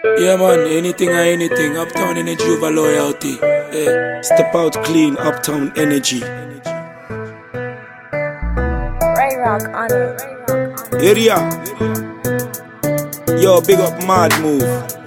Yeah man, anything or anything, Uptown Energy over loyalty. Yeah. Step out clean, Uptown Energy. Ray Rock on it. Area. Yo, big up Mad Move.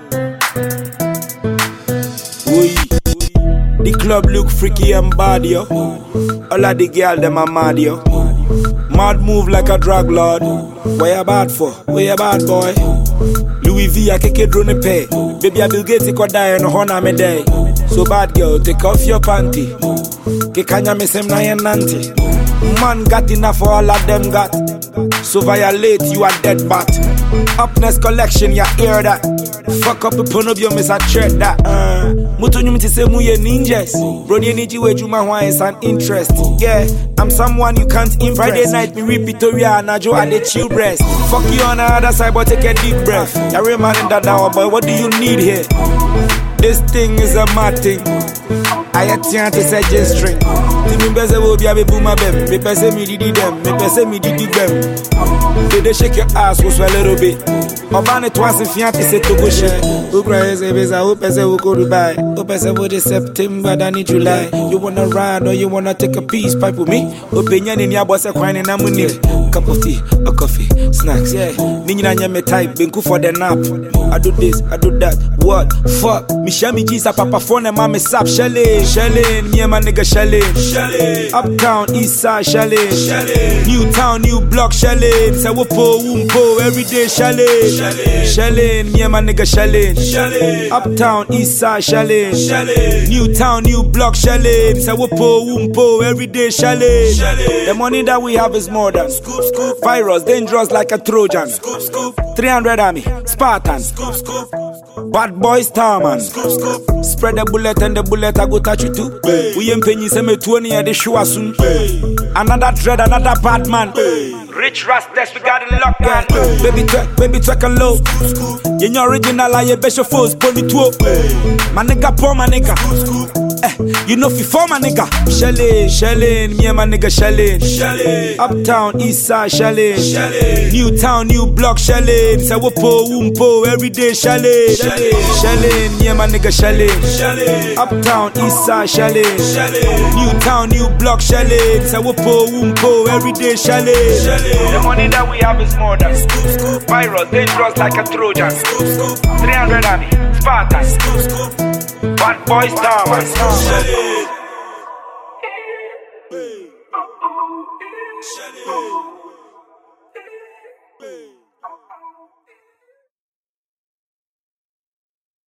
Oi. The club look freaky and bad, yo. All of the girls, them are mad, yo. Mad Move like a drug lord. What you bad for? What you bad, boy? Louis V, I kick it drone pay. Baby, I Bill Gates, I could die and honor me day. So bad girl, take off your panty. Kikanya me sem na yen nanti. Man got enough for all of them got. So violate, you a dead bat. Upness collection, ya hear that? Fuck up a pun of your miss a tread that. Mutu nyumiti se muye ninjas. Brody energy we juma why is an interest. Yeah, I'm someone you can't impress. Friday night me read Victoria and Ajo at the chill breast. Fuck you on the other side but take a deep breath. Ya remind that now boy, what do you need here? This thing is a mad thing. I can't say just string. Me pese wo bia be boom bem. Me pese me didi them. Me pese me didi them. They shake your ass was a little bit. Obane twice if you say to go share. Who cries a visa? Who pese who go Dubai? Who pese wo the September than July? You wanna ride or you wanna take a piece pipe with me? Opinion in your boss a crying and I'm with you. Cup of tea, a coffee, snacks. Yeah, Nina me type. Been cool for the nap. I do this, I do that. What? Fuck. Me share me G's a papa phone and mommy sap Shelly. Me and my nigga Shelly. Uptown, East Side Shelly. New town, new block Shelly. Say whoop-o, whoop-o, everyday Shelly. Me and my nigga Shelly. Uptown, East Side Shelly. New town, new block Shelly. Say whoop-o, whoop-o, everyday Shelly. The money that we have is more than virus, dangerous like a Trojan. 300 army, Spartan. Bad boy Starman. Spread the bullet and the bullet I go touch you too. We ain't paying you say me 20 at the show soon. Another dread, another bad man. Rich Rastas, we got it locked down. Baby twerk and low. You know original like your best your foes, pony two. My nigga poor my nigga. You know fi for my nigga. Shelly, me and my nigga Shelly. Uptown, East Side Shelly. New town, new block Shelly. Say whoop-o, whoop-o, everyday Shelly. Me and my nigga Shelly. Uptown, East Side Shelly. New town, new block Shelly. Say whoop-o, whoop-o, everyday Shelly. The money that we have is more than virus, dangerous like a Trojan. 300 army, Spartan. Bad boy Starman.